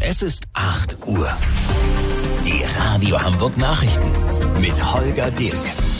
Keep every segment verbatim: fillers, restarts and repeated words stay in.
Es ist acht Uhr. Die Radio Hamburg Nachrichten mit Holger Dilk.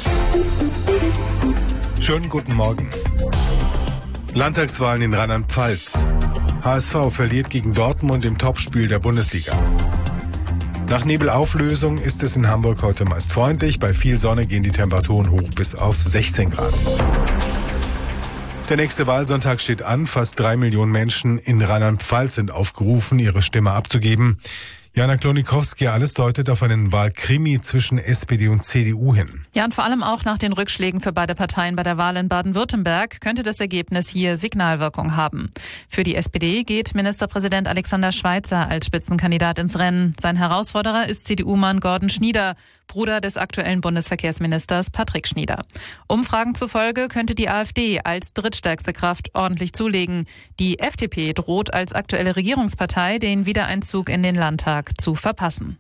Schönen guten Morgen. Landtagswahlen in Rheinland-Pfalz. H S V verliert gegen Dortmund im Topspiel der Bundesliga. Nach Nebelauflösung ist es in Hamburg heute meist freundlich. Bei viel Sonne gehen die Temperaturen hoch bis auf sechzehn Grad. Der nächste Wahlsonntag steht an. Fast drei Millionen Menschen in Rheinland-Pfalz sind aufgerufen, ihre Stimme abzugeben. Jana Klonikowski, alles deutet auf einen Wahlkrimi zwischen S P D und C D U hin. Ja, und vor allem auch nach den Rückschlägen für beide Parteien bei der Wahl in Baden-Württemberg könnte das Ergebnis hier Signalwirkung haben. Für die S P D geht Ministerpräsident Alexander Schweitzer als Spitzenkandidat ins Rennen. Sein Herausforderer ist C D U-Mann Gordon Schnieder, Bruder des aktuellen Bundesverkehrsministers Patrick Schnieder. Umfragen zufolge könnte die AfD als drittstärkste Kraft ordentlich zulegen. Die F D P droht als aktuelle Regierungspartei den Wiedereinzug in den Landtag zu verpassen.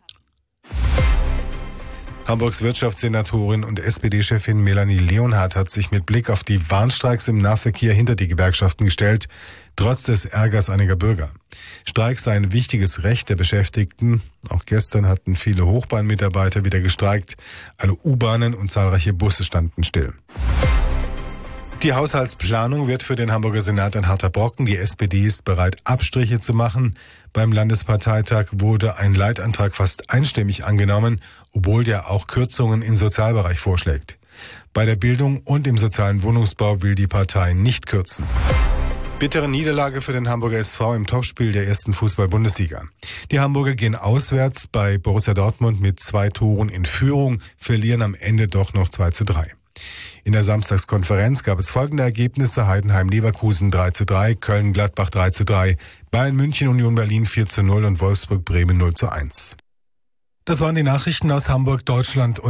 Hamburgs Wirtschaftssenatorin und S P D-Chefin Melanie Leonhardt hat sich mit Blick auf die Warnstreiks im Nahverkehr hinter die Gewerkschaften gestellt, trotz des Ärgers einiger Bürger. Streiks sei ein wichtiges Recht der Beschäftigten. Auch gestern hatten viele Hochbahnmitarbeiter wieder gestreikt. Alle U-Bahnen und zahlreiche Busse standen still. Die Haushaltsplanung wird für den Hamburger Senat ein harter Brocken. Die S P D ist bereit, Abstriche zu machen. Beim Landesparteitag wurde ein Leitantrag fast einstimmig angenommen, obwohl der auch Kürzungen im Sozialbereich vorschlägt. Bei der Bildung und im sozialen Wohnungsbau will die Partei nicht kürzen. Bittere Niederlage für den Hamburger S V im Topspiel der ersten Fußball-Bundesliga. Die Hamburger gehen auswärts bei Borussia Dortmund mit zwei Toren in Führung, verlieren am Ende doch noch zwei zu drei. In der Samstagskonferenz gab es folgende Ergebnisse: Heidenheim-Leverkusen drei zu drei, Köln-Gladbach drei zu drei, Bayern-München-Union Berlin vier zu null und Wolfsburg-Bremen null zu eins. Das waren die Nachrichten aus Hamburg, Deutschland und